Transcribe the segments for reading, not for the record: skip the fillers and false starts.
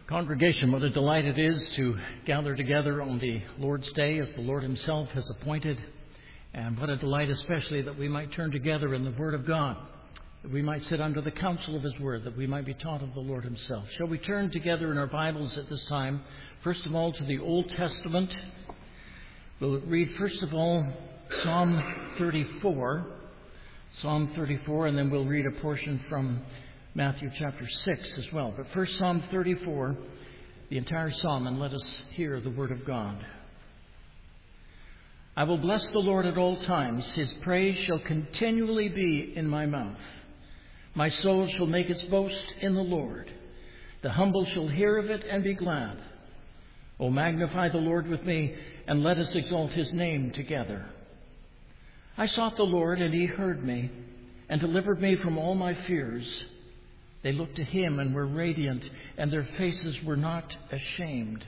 Congregation, what a delight it is to gather together on the Lord's Day as the Lord Himself has appointed. And what a delight especially that we might turn together in the Word of God, that we might sit under the counsel of His Word, that we might be taught of the Lord Himself. Shall we turn together in our Bibles at this time, first of all to the Old Testament. We'll read first of all Psalm 34, and then we'll read a portion from Matthew chapter 6 as well. But first Psalm 34, the entire psalm, and let us hear the Word of God. I will bless the Lord at all times. His praise shall continually be in my mouth. My soul shall make its boast in the Lord. The humble shall hear of it and be glad. O magnify the Lord with me, and let us exalt His name together. I sought the Lord, and He heard me, and delivered me from all my fears. They looked to Him and were radiant, and their faces were not ashamed.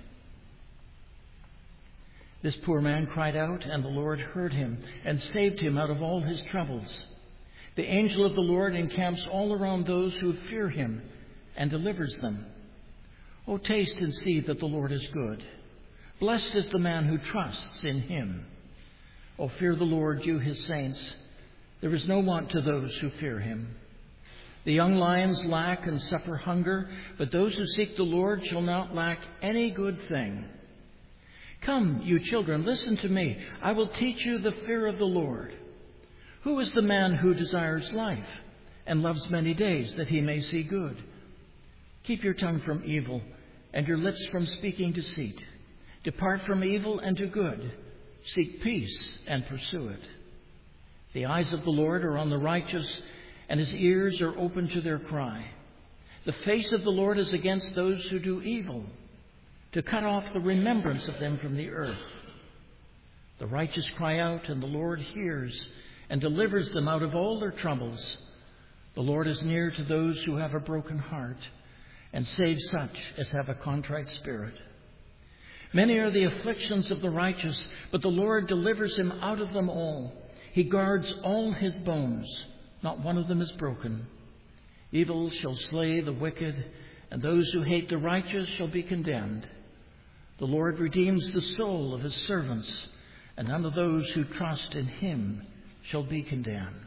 This poor man cried out, and the Lord heard him and saved him out of all his troubles. The angel of the Lord encamps all around those who fear Him and delivers them. O taste and see that the Lord is good. Blessed is the man who trusts in Him. O fear the Lord, you His saints. There is no want to those who fear Him. The young lions lack and suffer hunger, but those who seek the Lord shall not lack any good thing. Come, you children, listen to me. I will teach you the fear of the Lord. Who is the man who desires life and loves many days that he may see good? Keep your tongue from evil and your lips from speaking deceit. Depart from evil and do good. Seek peace and pursue it. The eyes of the Lord are on the righteous, and His ears are open to their cry. The face of the Lord is against those who do evil, to cut off the remembrance of them from the earth. The righteous cry out, and the Lord hears and delivers them out of all their troubles. The Lord is near to those who have a broken heart, and saves such as have a contrite spirit. Many are the afflictions of the righteous, but the Lord delivers him out of them all. He guards all his bones. Not one of them is broken. Evil shall slay the wicked, and those who hate the righteous shall be condemned. The Lord redeems the soul of His servants, and none of those who trust in Him shall be condemned.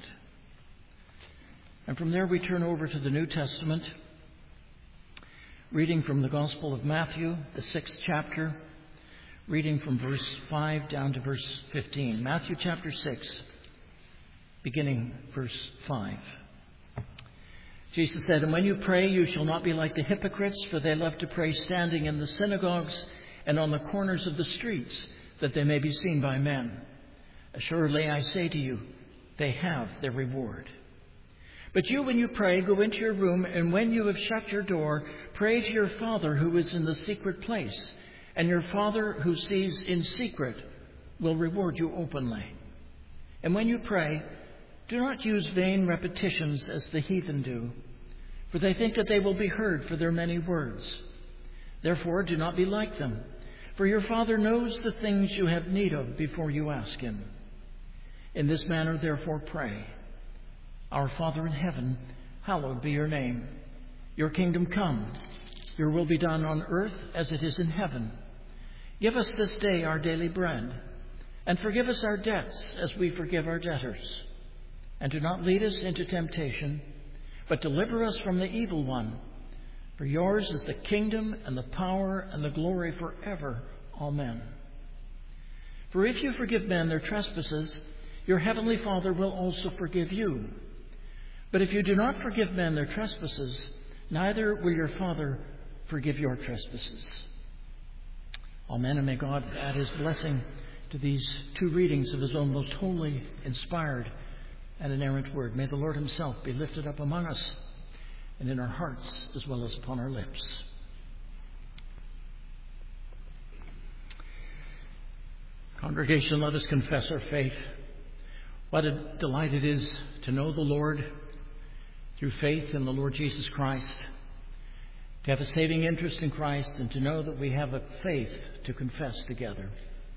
And from there we turn over to the New Testament, reading from the Gospel of Matthew, the 6th chapter, reading from verse 5 down to verse 15. Matthew chapter 6. Beginning verse 5. Jesus said, And when you pray, you shall not be like the hypocrites, for they love to pray standing in the synagogues and on the corners of the streets, that they may be seen by men. Assuredly, I say to you, they have their reward. But you, when you pray, go into your room, and when you have shut your door, pray to your Father who is in the secret place, and your Father who sees in secret will reward you openly. And when you pray, do not use vain repetitions as the heathen do, for they think that they will be heard for their many words. Therefore, do not be like them, for your Father knows the things you have need of before you ask Him. In this manner, therefore, pray. Our Father in heaven, hallowed be your name. Your kingdom come. Your will be done on earth as it is in heaven. Give us this day our daily bread, and forgive us our debts as we forgive our debtors. And do not lead us into temptation, but deliver us from the evil one. For yours is the kingdom and the power and the glory forever. Amen. For if you forgive men their trespasses, your heavenly Father will also forgive you. But if you do not forgive men their trespasses, neither will your Father forgive your trespasses. Amen. And may God add His blessing to these two readings of His own most holy, inspired, and inerrant word. May the Lord Himself be lifted up among us and in our hearts as well as upon our lips. Congregation, let us confess our faith. What a delight it is to know the Lord through faith in the Lord Jesus Christ, to have a saving interest in Christ, and to know that we have a faith to confess together.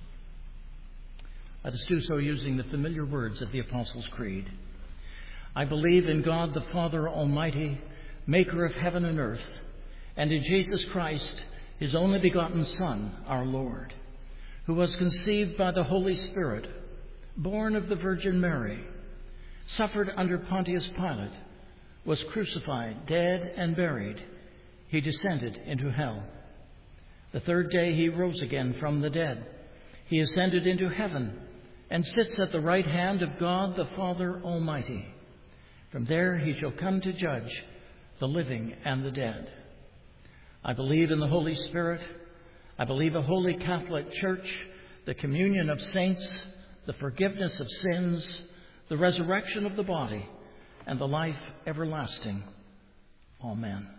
Let us do so using the familiar words of the Apostles' Creed. I believe in God the Father Almighty, maker of heaven and earth, and in Jesus Christ, his only begotten Son, our Lord, who was conceived by the Holy Spirit, born of the Virgin Mary, suffered under Pontius Pilate, was crucified, dead, and buried. He descended into hell. The third day he rose again from the dead. He ascended into heaven and sits at the right hand of God the Father Almighty. From there he shall come to judge the living and the dead. I believe in the Holy Spirit. I believe a holy Catholic Church, the communion of saints, the forgiveness of sins, the resurrection of the body, and the life everlasting. Amen.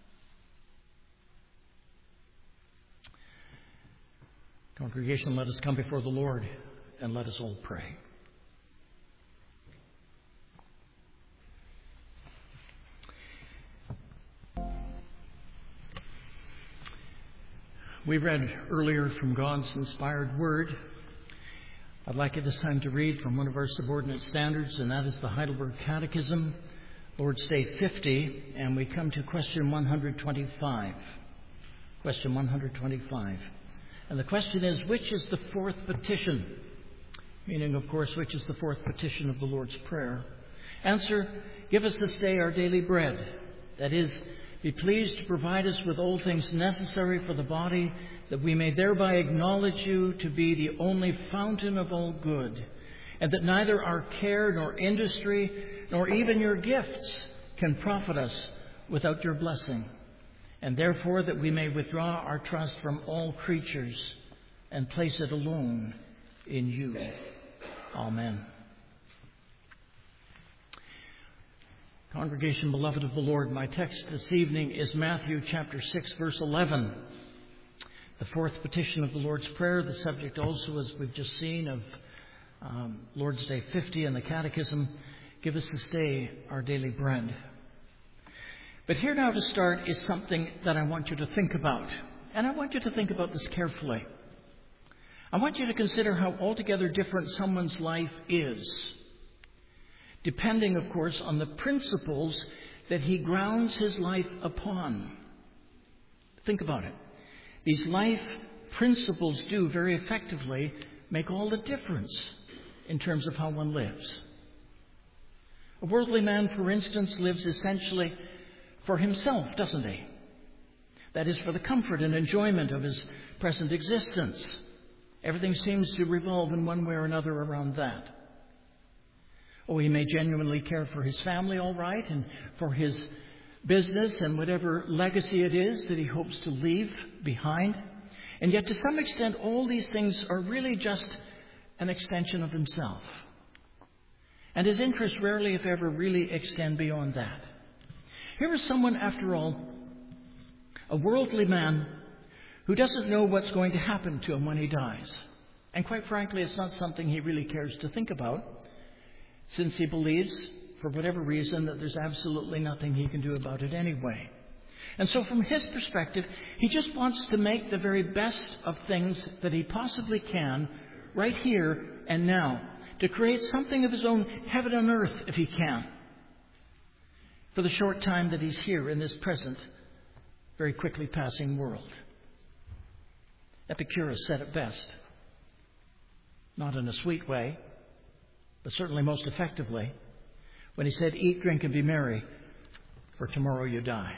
Congregation, let us come before the Lord and let us all pray. We read earlier from God's inspired word. I'd like at this time to read from one of our subordinate standards, and that is the Heidelberg Catechism, Lord's Day 50, and we come to question 125. Question 125. And the question is, which is the fourth petition? Meaning, of course, which is the fourth petition of the Lord's Prayer? Answer, give us this day our daily bread. That is, be pleased to provide us with all things necessary for the body, that we may thereby acknowledge you to be the only fountain of all good, and that neither our care nor industry nor even your gifts can profit us without your blessing, and therefore that we may withdraw our trust from all creatures and place it alone in you. Amen. Congregation, beloved of the Lord, my text this evening is Matthew chapter 6, verse 11. The fourth petition of the Lord's Prayer, the subject also, as we've just seen, of Lord's Day 50 and the Catechism, give us this day our daily bread. But here now to start is something that I want you to think about. And I want you to think about this carefully. I want you to consider how altogether different someone's life is, depending, of course, on the principles that he grounds his life upon. Think about it. These life principles do very effectively make all the difference in terms of how one lives. A worldly man, for instance, lives essentially for himself, doesn't he? That is, for the comfort and enjoyment of his present existence. Everything seems to revolve in one way or another around that. Oh, he may genuinely care for his family, all right, and for his business and whatever legacy it is that he hopes to leave behind. And yet, to some extent, all these things are really just an extension of himself. And his interests rarely, if ever, really extend beyond that. Here is someone, after all, a worldly man who doesn't know what's going to happen to him when he dies. And quite frankly, it's not something he really cares to think about, since he believes, for whatever reason, that there's absolutely nothing he can do about it anyway. And so from his perspective, he just wants to make the very best of things that he possibly can right here and now, to create something of his own heaven on earth if he can, for the short time that he's here in this present, very quickly passing world. Epicurus said it best, not in a sweet way, but certainly most effectively, when he said, eat, drink, and be merry, for tomorrow you die.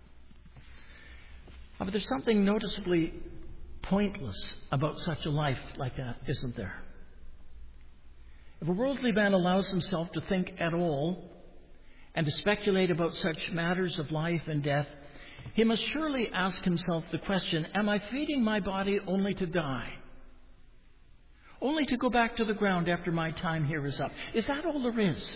But there's something noticeably pointless about such a life like that, isn't there? If a worldly man allows himself to think at all and to speculate about such matters of life and death, he must surely ask himself the question, am I feeding my body only to die? Only to go back to the ground after my time here is up? Is that all there is?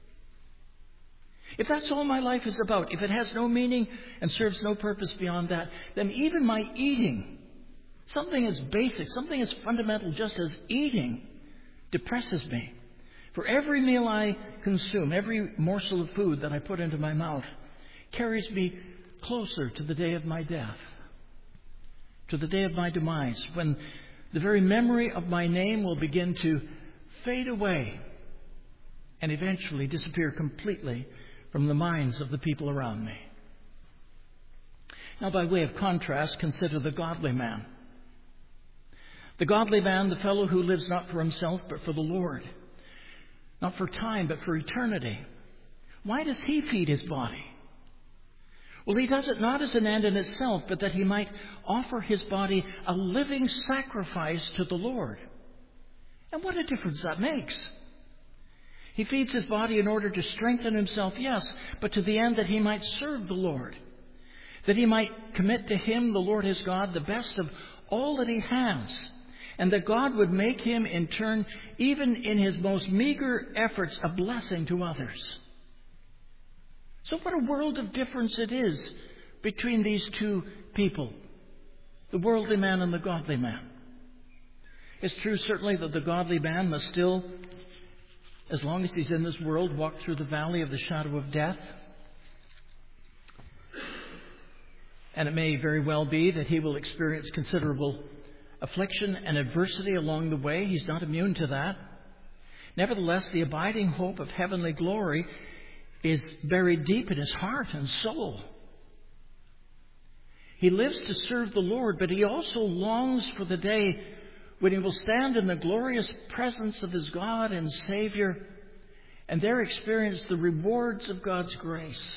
If that's all my life is about, if it has no meaning and serves no purpose beyond that, then even my eating, something as basic, something as fundamental just as eating, depresses me. For every meal I consume, every morsel of food that I put into my mouth, carries me closer to the day of my death, to the day of my demise, when the very memory of my name will begin to fade away and eventually disappear completely from the minds of the people around me. Now, by way of contrast, consider the godly man. The godly man, the fellow who lives not for himself, but for the Lord. Not for time, but for eternity. Why does he feed his body? Well, he does it not as an end in itself, but that he might offer his body a living sacrifice to the Lord. And what a difference that makes. He feeds his body in order to strengthen himself, yes, but to the end that he might serve the Lord. That he might commit to him, the Lord his God, the best of all that he has. And that God would make him, in turn, even in his most meager efforts, a blessing to others. So what a world of difference it is between these two people, the worldly man and the godly man. It's true, certainly, that the godly man must still, as long as he's in this world, walk through the valley of the shadow of death. And it may very well be that he will experience considerable affliction and adversity along the way. He's not immune to that. Nevertheless, the abiding hope of heavenly glory is buried deep in his heart and soul. He lives to serve the Lord, but he also longs for the day when he will stand in the glorious presence of his God and Savior and there experience the rewards of God's grace.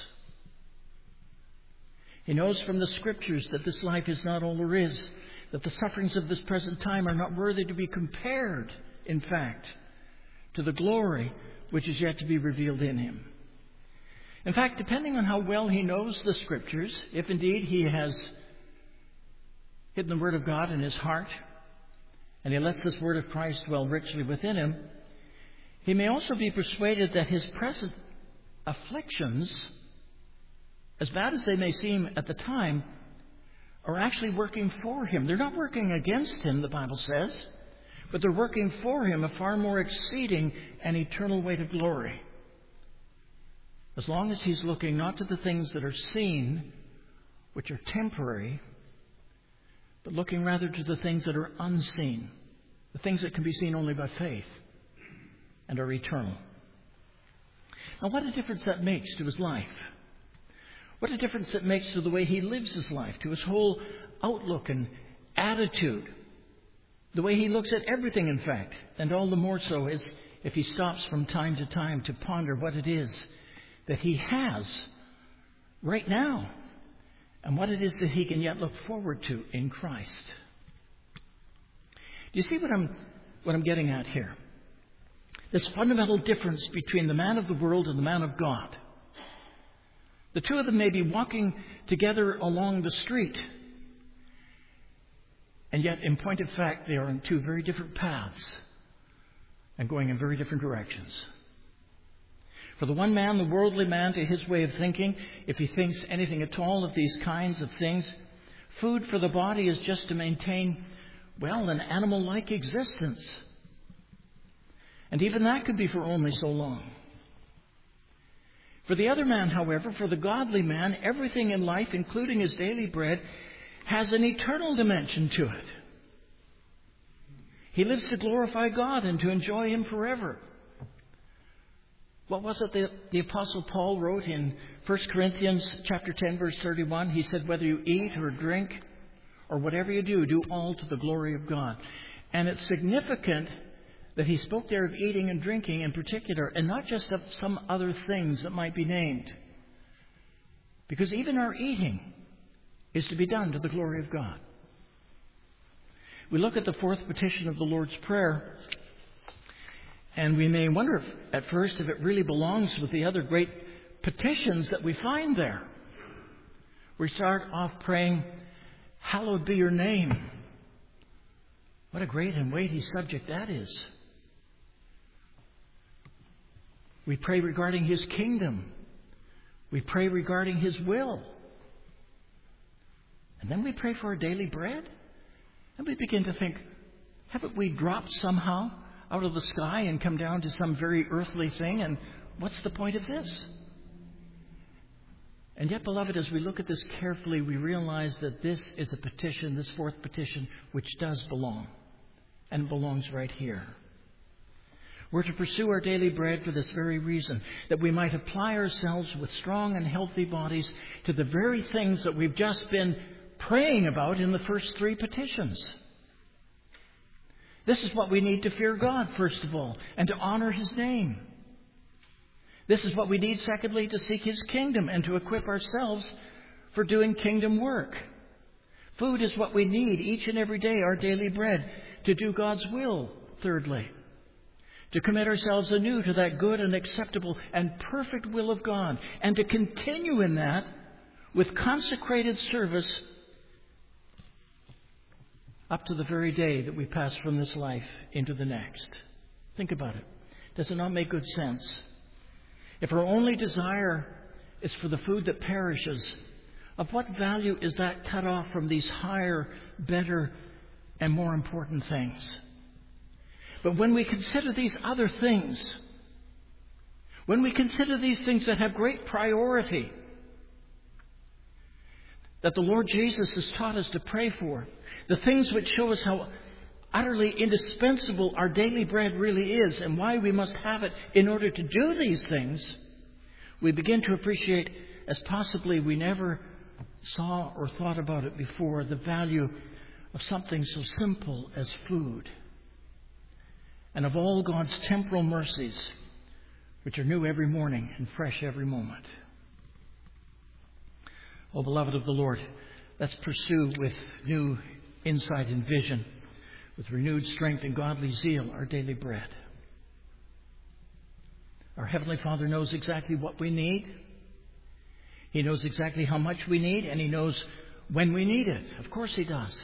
He knows from the Scriptures that this life is not all there is, that the sufferings of this present time are not worthy to be compared, in fact, to the glory which is yet to be revealed in him. In fact, depending on how well he knows the Scriptures, if indeed he has hidden the Word of God in his heart, and he lets this Word of Christ dwell richly within him, he may also be persuaded that his present afflictions, as bad as they may seem at the time, are actually working for him. They're not working against him, the Bible says, but they're working for him a far more exceeding and eternal weight of glory. As long as he's looking not to the things that are seen, which are temporary, but looking rather to the things that are unseen, the things that can be seen only by faith and are eternal. Now, what a difference that makes to his life. What a difference it makes to the way he lives his life, to his whole outlook and attitude, the way he looks at everything, in fact, and all the more so is if he stops from time to time to ponder what it is that he has right now and what it is that he can yet look forward to in Christ. Do you see what I'm getting at here? This fundamental difference between the man of the world and the man of God. The two of them may be walking together along the street, and yet, in point of fact, they are on two very different paths and going in very different directions. For the one man, the worldly man, to his way of thinking, if he thinks anything at all of these kinds of things, food for the body is just to maintain, well, an animal-like existence. And even that could be for only so long. For the other man, however, for the godly man, everything in life, including his daily bread, has an eternal dimension to it. He lives to glorify God and to enjoy Him forever. What was it that the Apostle Paul wrote in 1 Corinthians chapter 10, verse 31? He said, whether you eat or drink or whatever you do, do all to the glory of God. And it's significant that he spoke there of eating and drinking in particular, and not just of some other things that might be named. Because even our eating is to be done to the glory of God. We look at the fourth petition of the Lord's Prayer, and we may wonder at first if it really belongs with the other great petitions that we find there. We start off praying, hallowed be your name. What a great and weighty subject that is. We pray regarding His kingdom. We pray regarding His will. And then we pray for our daily bread. And we begin to think, haven't we dropped somehow out of the sky and come down to some very earthly thing? And what's the point of this? And yet, beloved, as we look at this carefully, we realize that this is a petition, this fourth petition, which does belong. And belongs right here. We're to pursue our daily bread for this very reason, that we might apply ourselves with strong and healthy bodies to the very things that we've just been praying about in the first 3 petitions. This is what we need to fear God, first of all, and to honor His name. This is what we need, secondly, to seek His kingdom and to equip ourselves for doing kingdom work. Food is what we need each and every day, our daily bread, to do God's will, thirdly. To commit ourselves anew to that good and acceptable and perfect will of God, and to continue in that with consecrated service up to the very day that we pass from this life into the next. Think about it. Does it not make good sense? If our only desire is for the food that perishes, of what value is that cut off from these higher, better, and more important things? But when we consider these other things, when we consider these things that have great priority, that the Lord Jesus has taught us to pray for, the things which show us how utterly indispensable our daily bread really is and why we must have it in order to do these things, we begin to appreciate, as possibly we never saw or thought about it before, the value of something so simple as food. And of all God's temporal mercies, which are new every morning and fresh every moment. Oh, beloved of the Lord, let's pursue with new insight and vision, with renewed strength and godly zeal, our daily bread. Our Heavenly Father knows exactly what we need. He knows exactly how much we need, and He knows when we need it. Of course He does.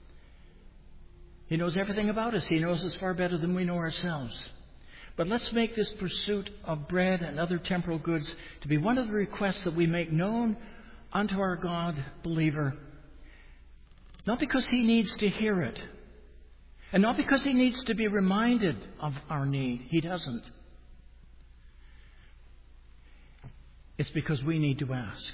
He knows everything about us. He knows us far better than we know ourselves. But let's make this pursuit of bread and other temporal goods to be one of the requests that we make known unto our God, believer, not because He needs to hear it, and not because He needs to be reminded of our need. He doesn't. It's because we need to ask.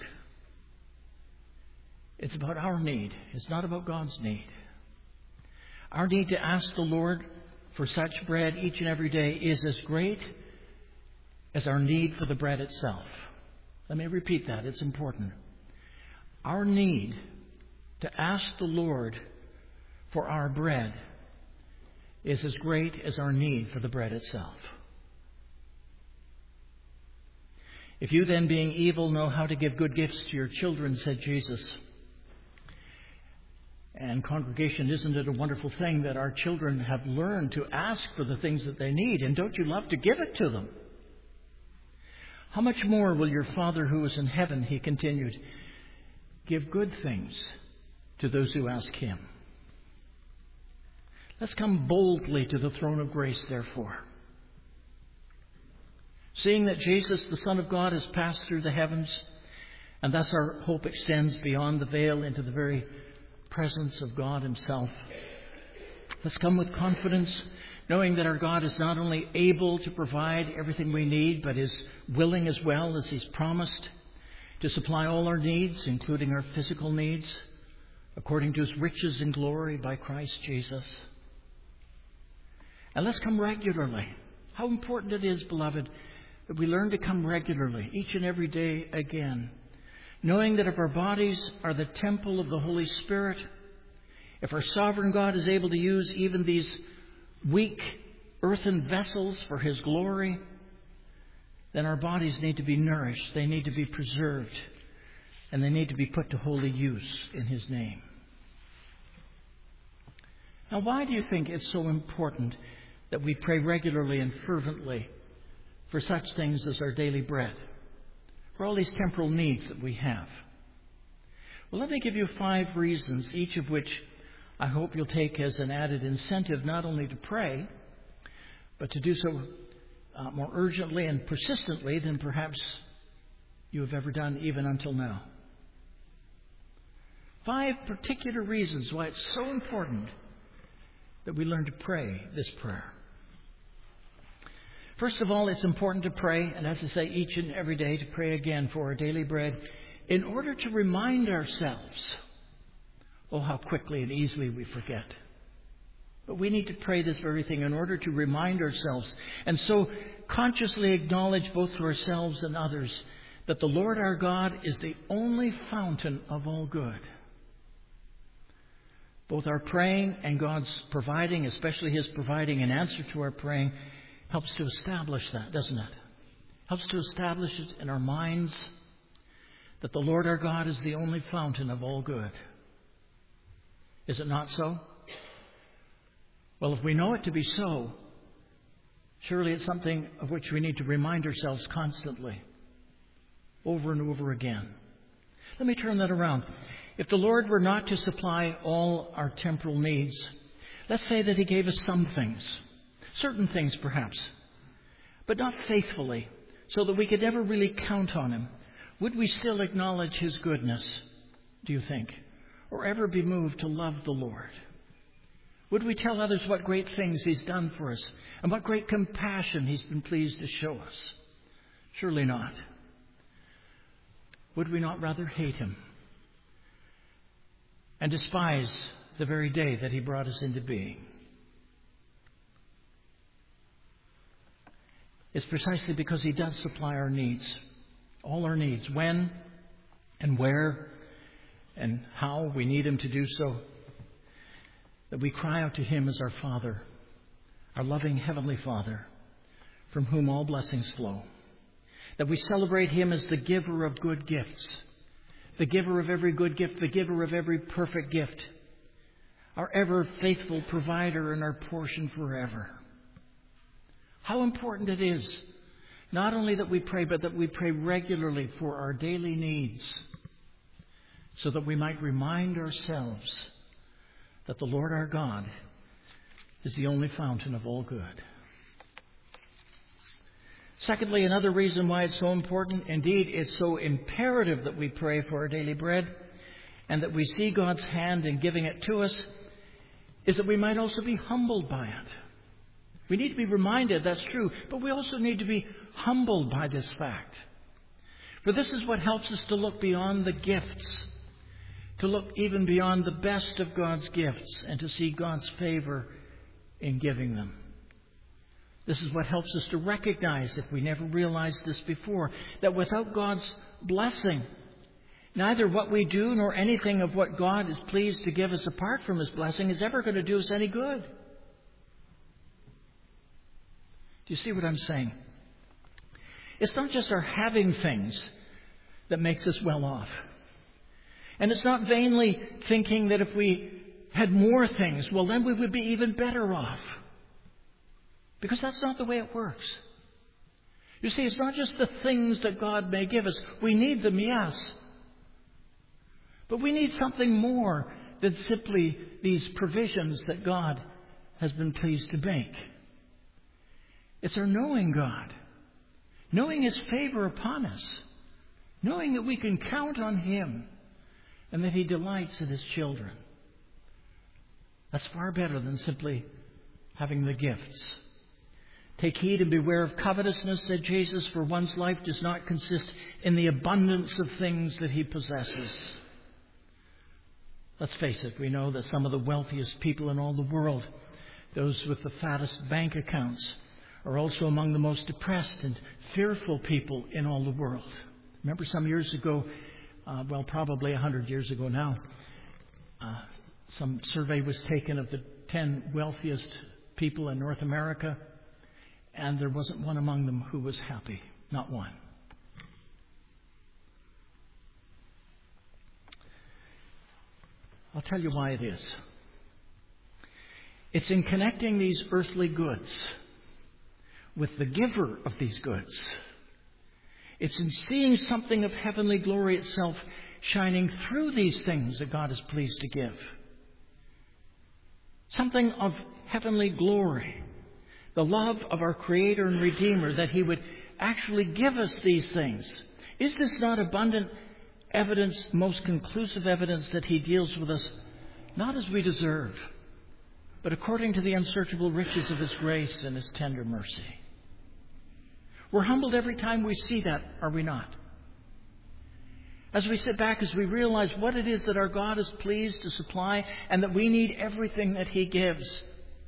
It's about our need. It's not about God's need. Our need to ask the Lord for such bread each and every day is as great as our need for the bread itself. Let me repeat that. It's important. Our need to ask the Lord for our bread is as great as our need for the bread itself. If you then, being evil, know how to give good gifts to your children, said Jesus. And congregation, isn't it a wonderful thing that our children have learned to ask for the things that they need? And don't you love to give it to them? How much more will your Father who is in heaven, He continued, give good things to those who ask Him? Let's come boldly to the throne of grace, therefore. Seeing that Jesus, the Son of God, has passed through the heavens, and thus our hope extends beyond the veil into the very presence of God Himself. Let's come with confidence, knowing that our God is not only able to provide everything we need, but is willing as well, as He's promised, to supply all our needs, including our physical needs, according to His riches in glory by Christ Jesus. And let's come regularly. How important it is, beloved, that we learn to come regularly, each and every day again, knowing that if our bodies are the temple of the Holy Spirit, if our sovereign God is able to use even these weak earthen vessels for His glory, then our bodies need to be nourished, they need to be preserved, and they need to be put to holy use in His name. Now, why do you think it's so important that we pray regularly and fervently for such things as our daily bread, for all these temporal needs that we have? Well, let me give you 5 reasons, each of which I hope you'll take as an added incentive not only to pray, but to do so more urgently and persistently than perhaps you have ever done even until now. 5 particular reasons why it's so important that we learn to pray this prayer. First of all, it's important to pray, and as I say, each and every day, to pray again for our daily bread in order to remind ourselves, oh, how quickly and easily we forget. But we need to pray this very thing in order to remind ourselves and so consciously acknowledge both to ourselves and others that the Lord our God is the only fountain of all good. Both our praying and God's providing, especially His providing an answer to our praying, helps to establish that, doesn't it? Helps to establish it in our minds that the Lord our God is the only fountain of all good. Is it not so? Well, if we know it to be so, surely it's something of which we need to remind ourselves constantly, over and over again. Let me turn that around. If the Lord were not to supply all our temporal needs, let's say that He gave us some things, certain things perhaps, but not faithfully, so that we could never really count on Him, would we still acknowledge His goodness, do you think, or ever be moved to love the Lord? Would we tell others what great things He's done for us and what great compassion He's been pleased to show us? Surely not. Would we not rather hate Him and despise the very day that He brought us into being? It's precisely because He does supply our needs, all our needs, when and where and how we need Him to do so, that we cry out to Him as our Father, our loving Heavenly Father, from whom all blessings flow. That we celebrate Him as the giver of good gifts, the giver of every good gift, the giver of every perfect gift, our ever faithful provider and our portion forever. How important it is, not only that we pray, but that we pray regularly for our daily needs, so that we might remind ourselves that the Lord our God is the only fountain of all good. Secondly, another reason why it's so important, indeed it's so imperative that we pray for our daily bread and that we see God's hand in giving it to us, is that we might also be humbled by it. We need to be reminded, that's true, but we also need to be humbled by this fact. For this is what helps us to look beyond the gifts, to look even beyond the best of God's gifts and to see God's favor in giving them. This is what helps us to recognize, if we never realized this before, that without God's blessing, neither what we do nor anything of what God is pleased to give us apart from His blessing is ever going to do us any good. Do you see what I'm saying? It's not just our having things that makes us well off. And it's not vainly thinking that if we had more things, well, then we would be even better off. Because that's not the way it works. You see, it's not just the things that God may give us. We need them, yes. But we need something more than simply these provisions that God has been pleased to make. It's our knowing God, knowing His favor upon us, knowing that we can count on Him and that He delights in His children. That's far better than simply having the gifts. Take heed and beware of covetousness, said Jesus, for one's life does not consist in the abundance of things that he possesses. Let's face it, we know that some of the wealthiest people in all the world, those with the fattest bank accounts, are also among the most depressed and fearful people in all the world. Remember some years ago, probably 100 years ago now, some survey was taken of the 10 wealthiest people in North America, and there wasn't one among them who was happy. Not one. I'll tell you why it is. It's in connecting these earthly goods with the giver of these goods. It's in seeing something of heavenly glory itself shining through these things that God is pleased to give. Something of heavenly glory. The love of our Creator and Redeemer, that He would actually give us these things. Is this not abundant evidence, most conclusive evidence, that He deals with us not as we deserve, but according to the unsearchable riches of His grace and His tender mercy? We're humbled every time we see that, are we not? As we sit back, as we realize what it is that our God is pleased to supply and that we need everything that He gives.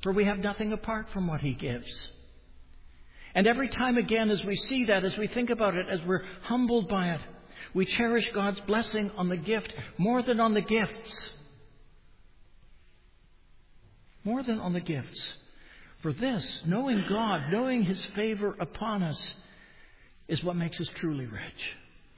for we have nothing apart from what He gives. And every time again, as we see that, as we think about it, as we're humbled by it, we cherish God's blessing on the gift more than on the gifts. More than on the gifts. For this, knowing God, knowing His favor upon us, is what makes us truly rich.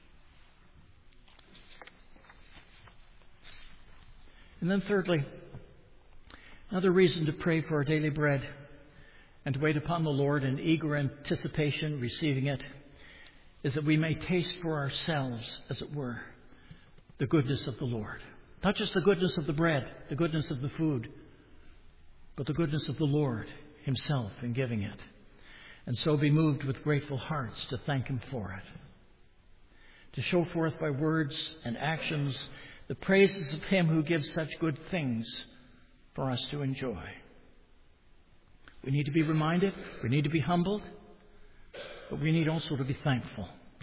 And then thirdly, another reason to pray for our daily bread and to wait upon the Lord in eager anticipation, receiving it, is that we may taste for ourselves, as it were, the goodness of the Lord. Not just the goodness of the bread, the goodness of the food, but the goodness of the Lord Himself in giving it. And so be moved with grateful hearts to thank Him for it. To show forth by words and actions the praises of Him who gives such good things for us to enjoy. We need to be reminded, we need to be humbled, but we need also to be thankful.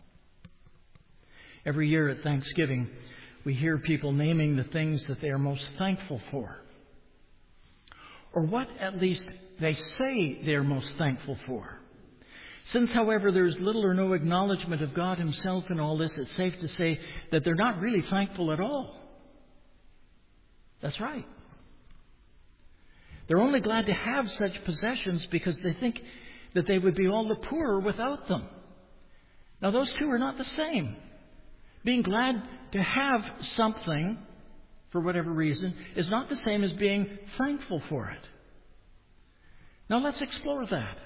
Every year at Thanksgiving, we hear people naming the things that they are most thankful for. Or what at least they say they are most thankful for. Since, however, there is little or no acknowledgement of God Himself in all this, it's safe to say that they're not really thankful at all. That's right. They're only glad to have such possessions because they think that they would be all the poorer without them. Now, those two are not the same. Being glad to have something, for whatever reason, is not the same as being thankful for it. Now, let's explore that.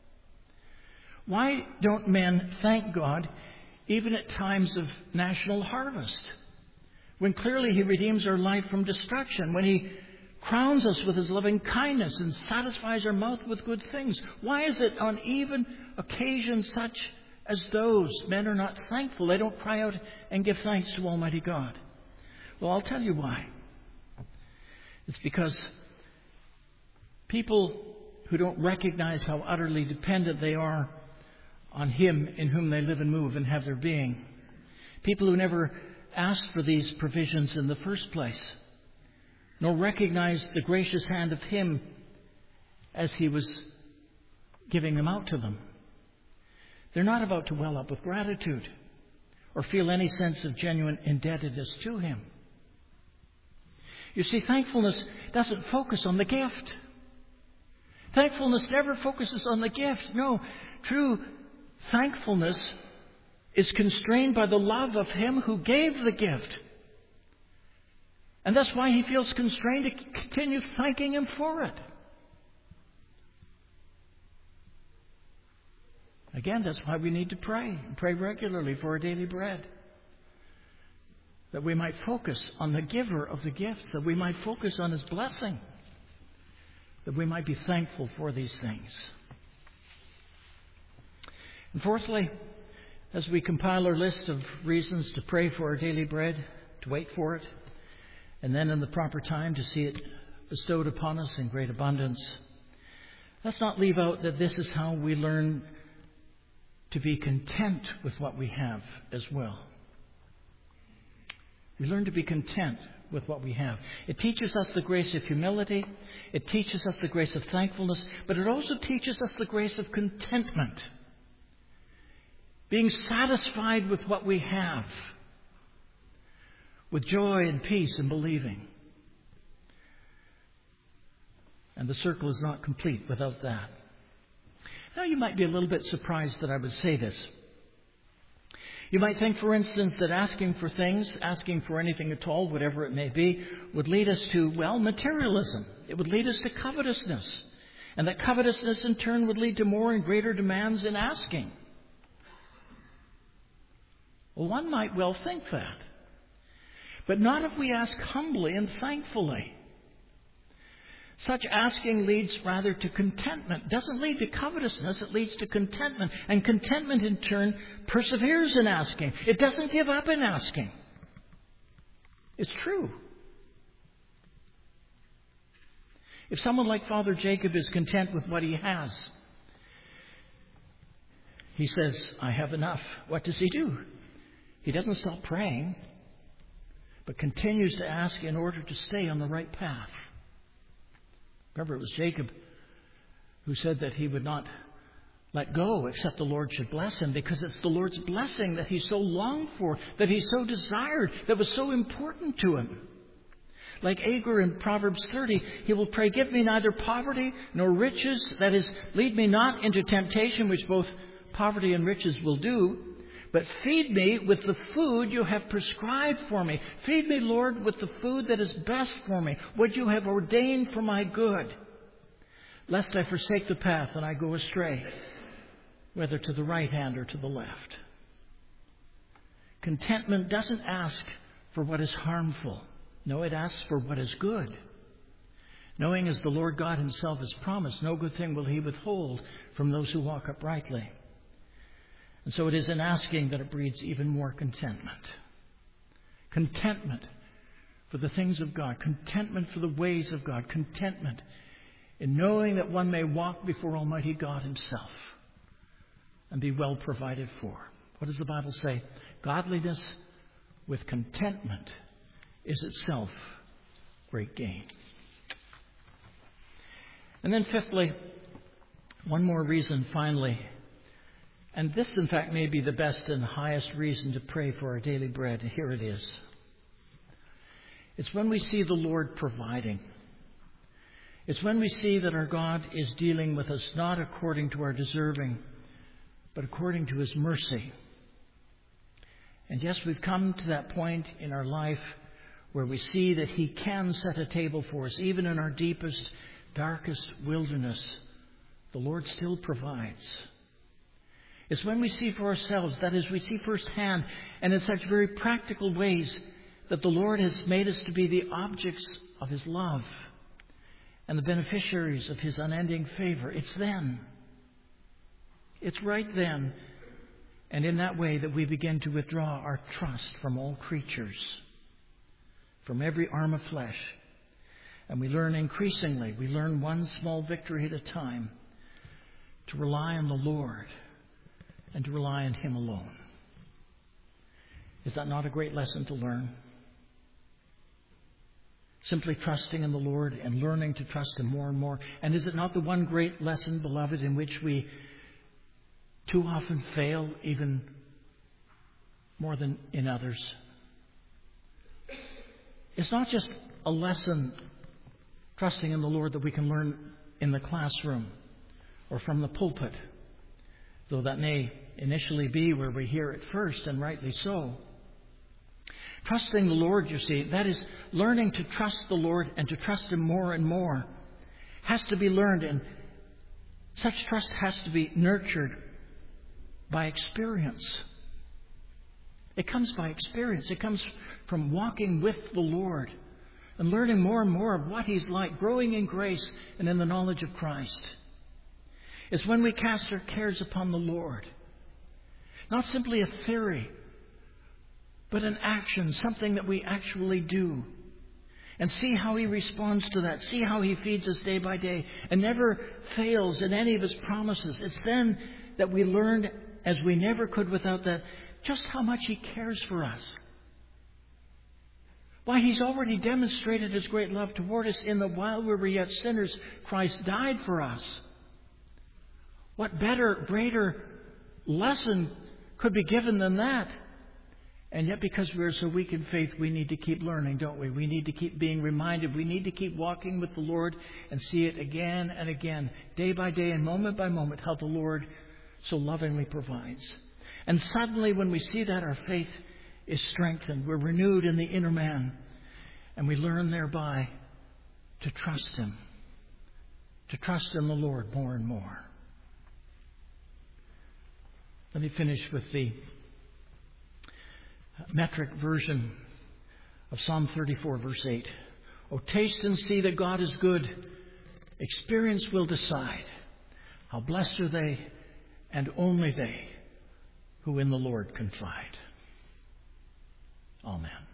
Why don't men thank God even at times of national harvest? When clearly He redeems our life from destruction, when He crowns us with His loving kindness and satisfies our mouth with good things. Why is it on even occasions such as those men are not thankful? They don't cry out and give thanks to Almighty God. Well, I'll tell you why. It's because people who don't recognize how utterly dependent they are on Him in whom they live and move and have their being. People who never asked for these provisions in the first place, nor recognized the gracious hand of Him as He was giving them out to them. They're not about to well up with gratitude or feel any sense of genuine indebtedness to Him. You see, thankfulness doesn't focus on the gift. Thankfulness never focuses on the gift. No, true thankfulness is constrained by the love of Him who gave the gift. And that's why he feels constrained to continue thanking Him for it. Again, that's why we need to pray. And pray regularly for our daily bread. That we might focus on the giver of the gifts. That we might focus on His blessing. That we might be thankful for these things. And fourthly, as we compile our list of reasons to pray for our daily bread, to wait for it, and then in the proper time to see it bestowed upon us in great abundance, let's not leave out that this is how we learn to be content with what we have as well. We learn to be content with what we have. It teaches us the grace of humility. It teaches us the grace of thankfulness. But it also teaches us the grace of contentment. Being satisfied with what we have. With joy and peace and believing. And the circle is not complete without that. Now you might be a little bit surprised that I would say this. You might think, for instance, that asking for things, asking for anything at all, whatever it may be, would lead us to, well, materialism. It would lead us to covetousness. And that covetousness in turn would lead to more and greater demands in asking. Well, one might well think that. But not if we ask humbly and thankfully. Such asking leads rather to contentment. It doesn't lead to covetousness, it leads to contentment. And contentment in turn perseveres in asking. It doesn't give up in asking. It's true. If someone like Father Jacob is content with what he has, he says, I have enough. What does he do? He doesn't stop praying, but continues to ask in order to stay on the right path. Remember, it was Jacob who said that he would not let go except the Lord should bless him, because it's the Lord's blessing that he so longed for, that he so desired, that was so important to him. Like Agur in Proverbs 30, he will pray, "Give me neither poverty nor riches," that is, lead me not into temptation, which both poverty and riches will do, "but feed me with the food you have prescribed for me." Feed me, Lord, with the food that is best for me, what you have ordained for my good, lest I forsake the path and I go astray, whether to the right hand or to the left. Contentment doesn't ask for what is harmful. No, it asks for what is good. Knowing, as the Lord God himself has promised, no good thing will he withhold from those who walk uprightly. And so it is in asking that it breeds even more contentment. Contentment for the things of God. Contentment for the ways of God. Contentment in knowing that one may walk before Almighty God himself and be well provided for. What does the Bible say? Godliness with contentment is itself great gain. And then fifthly, one more reason finally. And this, in fact, may be the best and highest reason to pray for our daily bread. Here it is. It's when we see the Lord providing. It's when we see that our God is dealing with us not according to our deserving, but according to his mercy. And yes, we've come to that point in our life where we see that he can set a table for us. Even in our deepest, darkest wilderness, the Lord still provides. It's when we see for ourselves, that is, we see firsthand and in such very practical ways, that the Lord has made us to be the objects of his love and the beneficiaries of his unending favor. It's then. It's right then. And in that way that we begin to withdraw our trust from all creatures, from every arm of flesh. And we learn increasingly, we learn one small victory at a time, to rely on the Lord and to rely on him alone. Is that not a great lesson to learn? Simply trusting in the Lord and learning to trust him more and more. And is it not the one great lesson, beloved, in which we too often fail even more than in others? It's not just a lesson, trusting in the Lord, that we can learn in the classroom or from the pulpit, though that may initially be where we hear it first, and rightly so. Trusting the Lord, you see, that is learning to trust the Lord and to trust him more and more, has to be learned, and such trust has to be nurtured by experience. It comes by experience. It comes from walking with the Lord and learning more and more of what he's like, growing in grace and in the knowledge of Christ. It's when we cast our cares upon the Lord. Not simply a theory, but an action, something that we actually do. And see how he responds to that. See how he feeds us day by day and never fails in any of his promises. It's then that we learn, as we never could without that, just how much he cares for us. Why, he's already demonstrated his great love toward us in that while we were yet sinners, Christ died for us. What better, greater lesson could be given than that? And yet, because we are so weak in faith, we need to keep learning, don't we? We need to keep being reminded. We need to keep walking with the Lord and see it again and again, day by day and moment by moment, how the Lord so lovingly provides. And suddenly, when we see that, our faith is strengthened. We're renewed in the inner man. And we learn thereby to trust him. To trust in the Lord more and more. Let me finish with the metric version of Psalm 34, verse 8. Oh, taste and see that God is good. Experience will decide. How blessed are they, and only they, who in the Lord confide. Amen.